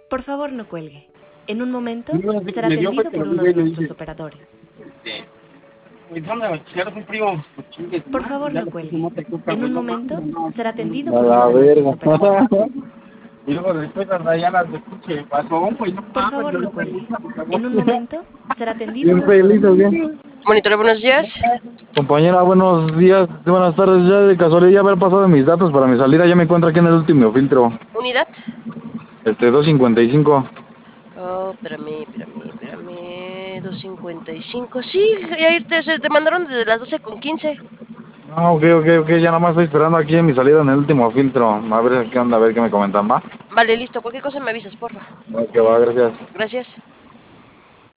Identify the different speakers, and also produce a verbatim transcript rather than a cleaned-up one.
Speaker 1: Por favor, no cuelgue. En un momento
Speaker 2: Y luego,
Speaker 1: será
Speaker 2: me dio
Speaker 1: atendido
Speaker 2: fue que
Speaker 1: por
Speaker 2: lo
Speaker 1: uno
Speaker 2: vi
Speaker 1: de
Speaker 2: y le
Speaker 1: nuestros
Speaker 2: dije,
Speaker 1: operadores.
Speaker 2: este, pues déjame bachiller un primo, pues chingue tu
Speaker 1: Por
Speaker 2: madre,
Speaker 1: favor,
Speaker 2: ya
Speaker 1: no
Speaker 2: le puse
Speaker 1: cuelgue.
Speaker 2: nota de coca,
Speaker 1: En
Speaker 2: güey,
Speaker 1: un
Speaker 2: no mames,
Speaker 1: momento
Speaker 2: no,
Speaker 1: será atendido
Speaker 2: a
Speaker 1: por
Speaker 2: la
Speaker 1: uno de nuestros
Speaker 2: verga.
Speaker 1: operadores.
Speaker 2: Y luego después las rayadas de pinche pasón, güey, no
Speaker 1: Por
Speaker 2: mames,
Speaker 1: favor,
Speaker 2: lo
Speaker 1: no
Speaker 2: vi feliz,
Speaker 1: cuelgue.
Speaker 2: por favor.
Speaker 1: En un momento será atendido
Speaker 2: Bien
Speaker 1: por uno de
Speaker 2: feliz, ¿o
Speaker 1: nuestros
Speaker 2: qué?
Speaker 1: agentes.
Speaker 3: Monitor, buenos días.
Speaker 4: Compañera, buenos días, buenas tardes. Ya de casualidad haber pasado mis datos para mi salida. Ya me encuentro aquí en el último filtro.
Speaker 3: Unidad.
Speaker 4: Este, doscientos cincuenta y cinco.
Speaker 3: Oh, espérame, espérame, espérame. doscientos cincuenta y cinco. Sí, ya irte, se te mandaron desde las doce con quince.
Speaker 4: Ah, ok, ok, ok. Ya nada más estoy esperando aquí en mi salida en el último filtro. A ver qué onda, a ver qué me comentan, ¿va?
Speaker 3: Vale, listo. Cualquier cosa me avisas, porfa.
Speaker 4: Ok, va, gracias.
Speaker 3: Gracias.